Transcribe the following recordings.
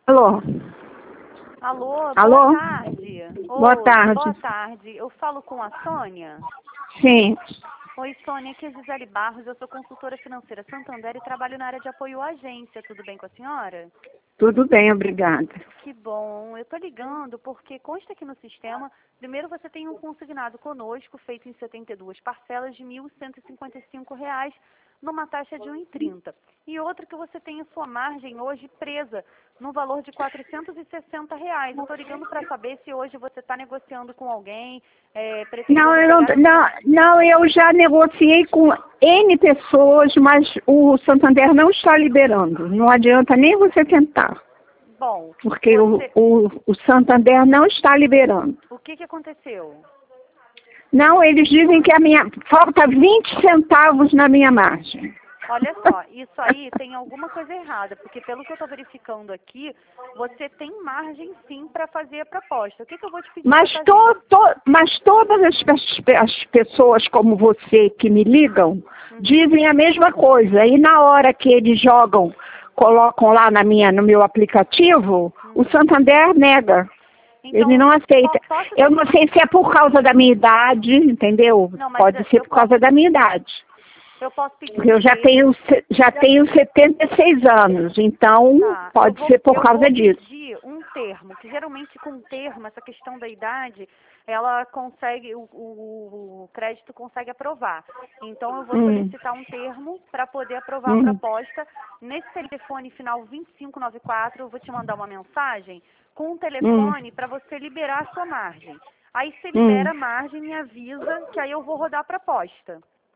Alô? Alô, Alô? boa tarde. Boa Oi, tarde. boa tarde. Eu falo com a Sônia? Sim. Oi, Sônia, aqui é Gisele Barros, eu sou consultora financeira Santander e trabalho na área de apoio à agência. Tudo bem com a senhora? Tudo bem, obrigada. Que bom. Eu tô ligando porque consta aqui no sistema, primeiro você tem um consignado conosco, feito em 72 parcelas de R$ 1.155, numa taxa de 1,30. E outro que você tem a sua margem hoje presa, no valor de R$ 460. Eu tô ligando para saber se hoje você está negociando com alguém, Não, pretendendo pegar não, eu já negociei com N pessoas, mas o Santander não está liberando. Não adianta nem você tentar, Bom, porque o Santander não está liberando. o que aconteceu? Não, eles dizem que falta 20 centavos na minha margem. Olha só, isso aí tem alguma coisa errada, porque pelo que eu estou verificando aqui, você tem margem sim para fazer a proposta. O que eu vou te pedir para Mas, fazer? mas todas as pessoas como você que me ligam dizem a mesma coisa. E na hora que eles colocam lá no meu aplicativo, o Santander nega. Então, Ele não aceita. Eu não sei se é por causa da minha idade, entendeu? Não, mas Pode ser por causa da minha idade. Eu posso pedir. Porque eu já tenho 76 anos, então pode ser por causa disso. Eu vou pedir um termo, que geralmente com termo, essa questão da idade, ela consegue, o crédito consegue aprovar. Então eu vou solicitar um termo para poder aprovar a proposta. Nesse telefone final 2594, eu vou te mandar uma mensagem com um telefone para você liberar a sua margem. Aí você libera a margem e me avisa que aí eu vou rodar a proposta.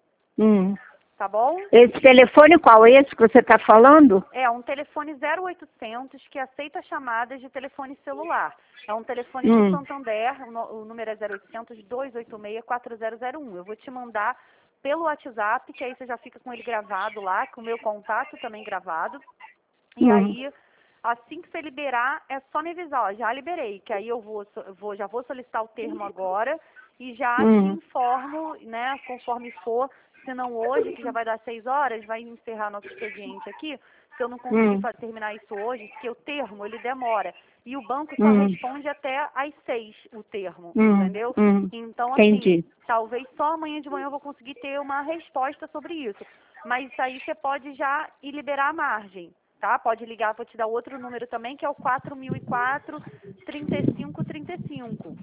Tá bom? Esse telefone qual? Esse que você está falando? É um telefone 0800 que aceita chamadas de telefone celular. É um telefone do Santander, o número é 0800 286 4001. Eu vou te mandar pelo WhatsApp, que aí você já fica com ele gravado lá, com o meu contato também gravado. E aí, assim que você liberar, é só me avisar, ó, já liberei, que aí eu já vou solicitar o termo agora e já te informo, né, conforme for. Se não hoje, que já vai dar 6 horas, vai encerrar nosso expediente aqui. Se eu não conseguir terminar isso hoje, porque o termo, ele demora. E o banco só responde até às 6, o termo, entendeu? Então, assim, talvez só amanhã de manhã eu vou conseguir ter uma resposta sobre isso. Mas aí você pode já ir liberar a margem, tá? Pode ligar, vou te dar outro número também, que é o 4004 3535.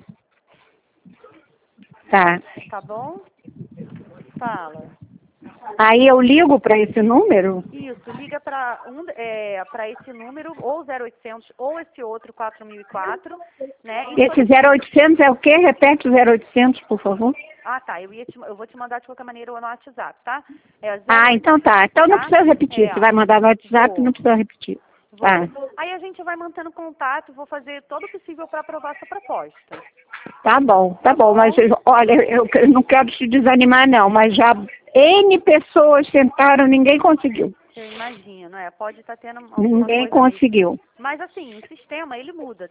Tá. Tá bom? Fala. Aí eu ligo para esse número? Isso, liga para para esse número, ou 0800, ou esse outro 4004, né? Esse 0800 é o quê? Repete o 0800, por favor. Ah, tá, eu vou te mandar de qualquer maneira no WhatsApp, tá? Então tá. Então não precisa repetir. Você vai mandar no WhatsApp, não precisa repetir. Tá. Aí a gente vai mantendo contato, vou fazer todo o possível para aprovar essa proposta. Tá bom. Mas olha, eu não quero te desanimar não, mas já N pessoas tentaram, ninguém conseguiu. Eu imagino, pode estar tendo alguma Ninguém coisa conseguiu. Mesmo. Mas assim, o sistema, ele muda.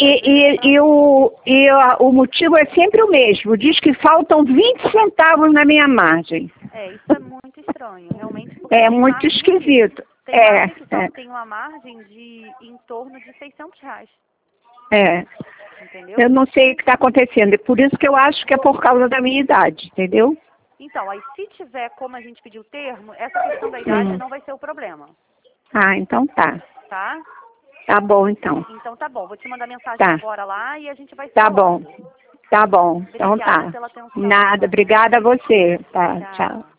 O motivo é sempre o mesmo. Diz que faltam 20 centavos na minha margem. Isso é muito estranho, realmente. É muito esquisito. Tem uma margem de em torno de R$ 600. Entendeu? Eu não sei o que está acontecendo. É por isso que eu acho que é por causa da minha idade, entendeu? Então, aí se tiver como a gente pedir o termo, essa questão da idade não vai ser o problema. Então tá. Tá? Tá bom, então. Então tá bom. Vou te mandar mensagem agora lá e a gente vai Tá bom. Tá bom. Então Obrigada tá. pela atenção. Nada. Obrigada a você. Tá, tchau.